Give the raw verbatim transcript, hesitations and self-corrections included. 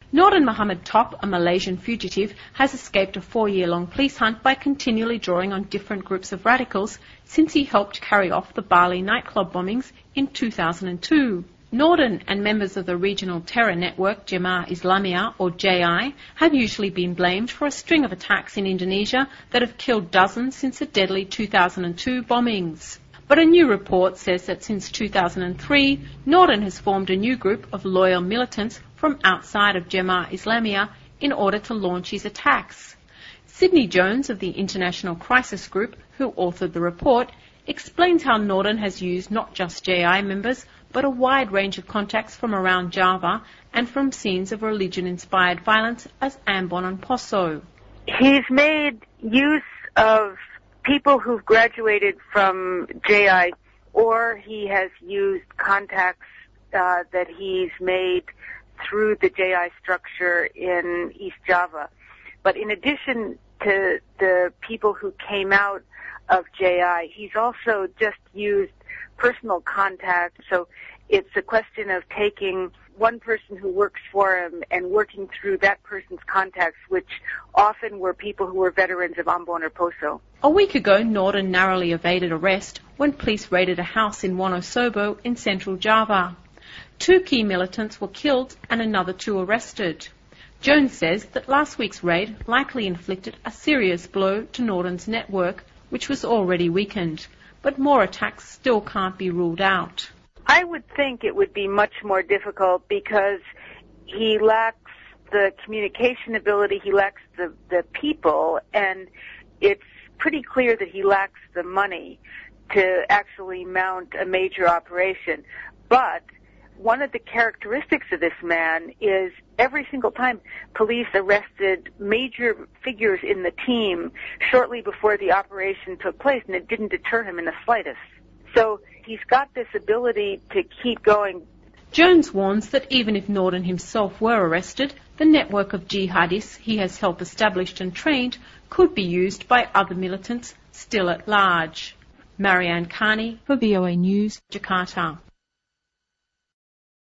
Nordin Muhammad Top, a Malaysian fugitive, has escaped a four-year-long police hunt by continually drawing on different groups of radicals since he helped carry off the Bali nightclub bombings in two thousand two. Nordin and members of the regional terror network Jemaah Islamiyah, or J I, have usually been blamed for a string of attacks in Indonesia that have killed dozens since the deadly two thousand two bombings. But a new report says that since two thousand three, Nordin has formed a new group of loyal militants from outside of Jemaah Islamiyah in order to launch his attacks. Sydney Jones of the International Crisis Group, who authored the report, explains how Nordin has used not just J I members, but a wide range of contacts from around Java and from scenes of religion-inspired violence as Ambon and Poso. He's made use of people who've graduated from J I, or he has used contacts uh, that he's made through the J I structure in East Java. But in addition to the people who came out of J I, he's also just used personal contact. So it's a question of taking one person who works for him and working through that person's contacts, which often were people who were veterans of Ambon or Poso. A week ago, Nordin narrowly evaded arrest when police raided a house in Wonosobo in central Java. Two key militants were killed and another two arrested. Jones says that last week's raid likely inflicted a serious blow to Nordin's network, which was already weakened, but more attacks still can't be ruled out. I would think it would be much more difficult because he lacks the communication ability, he lacks the, the people, and it's pretty clear that he lacks the money to actually mount a major operation. But one of the characteristics of this man is every single time police arrested major figures in the team shortly before the operation took place, and it didn't deter him in the slightest. So he's got this ability to keep going. Jones warns that even if Nordin himself were arrested, the network of jihadists he has helped established and trained could be used by other militants still at large. Marianne Carney for V O A News, Jakarta.